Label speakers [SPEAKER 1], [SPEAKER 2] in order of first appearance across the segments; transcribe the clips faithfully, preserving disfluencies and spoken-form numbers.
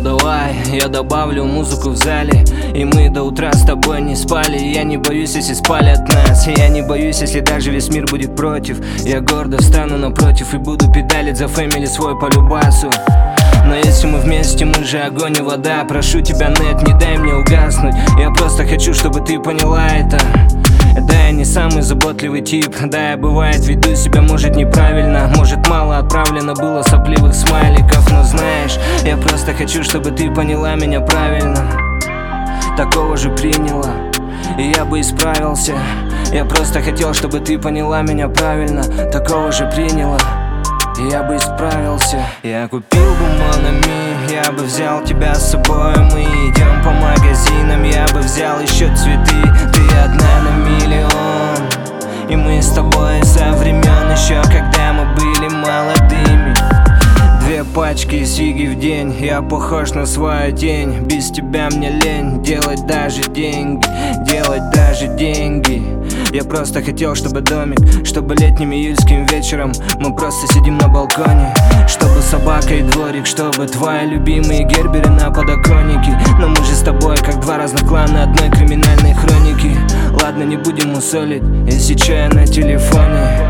[SPEAKER 1] давай, я добавлю музыку в зале, и мы до утра с тобой не спали. Я не боюсь, если спалят нас, я не боюсь, если даже весь мир будет против. Я гордо встану напротив и буду педалить за фэмили свой по любасу. Но если мы вместе, мы же огонь и вода. Прошу тебя, нет, не дай мне угаснуть. Я просто хочу, чтобы ты поняла это. Да, я не самый заботливый тип. Да, я бывает веду себя, может, неправильно. Может, мало отправлено было сопливых смайликов. Но знаешь, я просто хочу, чтобы ты поняла меня правильно. Такого же приняла, и я бы исправился. Я просто хотел, чтобы ты поняла меня правильно. Такого же приняла, и я бы исправился. Я купил бы Монами, я бы взял тебя с собой. Мы идем по магазинам, я бы взял еще цветы. Ты одна на миллион, и мы с тобой со времен еще, когда мы были молодыми. Две пачки сиги в день, я похож на свою тень. Без тебя мне лень делать даже деньги, делать даже деньги. Я просто хотел, чтобы домик, чтобы летним июльским вечером мы просто сидим на балконе. Чтобы собака и дворик, чтобы твои любимые герберы на подоконнике. Но мы же с тобой как два разных клана одной криминальной хроники. Ладно, не будем мусолить, если чё, я на телефоне.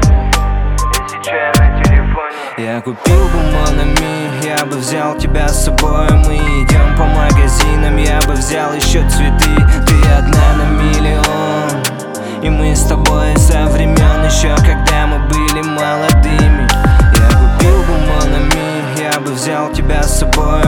[SPEAKER 1] Я купил бы Монами, я бы взял тебя с собой. Мы идем по магазинам, я бы взял еще цветы. Ты одна на миллион, и мы с тобой со времен еще, когда мы были молодыми. Я купил бы Монами, я бы взял тебя с собой.